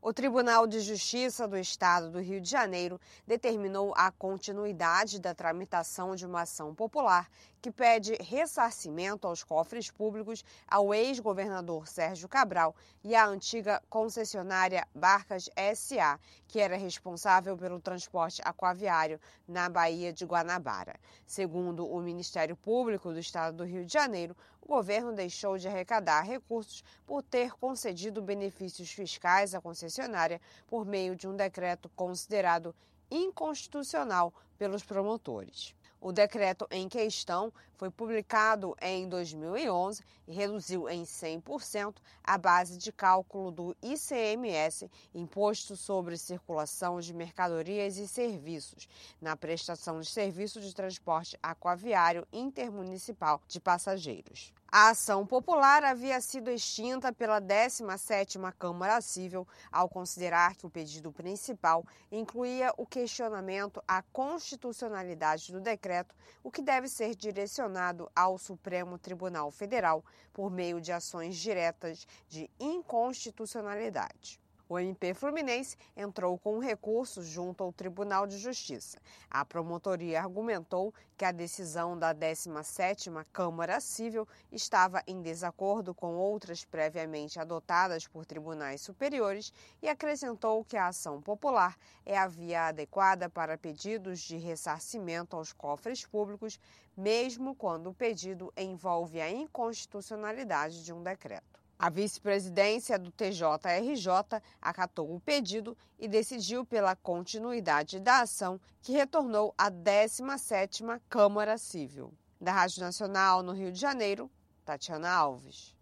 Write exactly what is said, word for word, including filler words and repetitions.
O Tribunal de Justiça do Estado do Rio de Janeiro determinou a continuidade da tramitação de uma ação popular que pede ressarcimento aos cofres públicos ao ex-governador Sérgio Cabral e à antiga concessionária Barcas S A, que era responsável pelo transporte aquaviário na Baía de Guanabara. Segundo o Ministério Público do Estado do Rio de Janeiro, o governo deixou de arrecadar recursos por ter concedido benefícios fiscais à concessionária por meio de um decreto considerado inconstitucional pelos promotores. O decreto em questão foi publicado em dois mil e onze e reduziu em cem por cento a base de cálculo do I C M S, Imposto sobre Circulação de Mercadorias e Serviços, na prestação de serviço de transporte aquaviário intermunicipal de passageiros. A ação popular havia sido extinta pela décima sétima Câmara Cível ao considerar que o pedido principal incluía o questionamento à constitucionalidade do decreto, o que deve ser direcionado ao Supremo Tribunal Federal por meio de ações diretas de inconstitucionalidade. O M P Fluminense entrou com um recurso junto ao Tribunal de Justiça. A promotoria argumentou que a decisão da décima sétima Câmara Cível estava em desacordo com outras previamente adotadas por tribunais superiores e acrescentou que a ação popular é a via adequada para pedidos de ressarcimento aos cofres públicos, mesmo quando o pedido envolve a inconstitucionalidade de um decreto. A vice-presidência do T J R J acatou o pedido e decidiu pela continuidade da ação, que retornou à décima sétima Câmara Cível. Da Rádio Nacional no Rio de Janeiro, Tatiana Alves.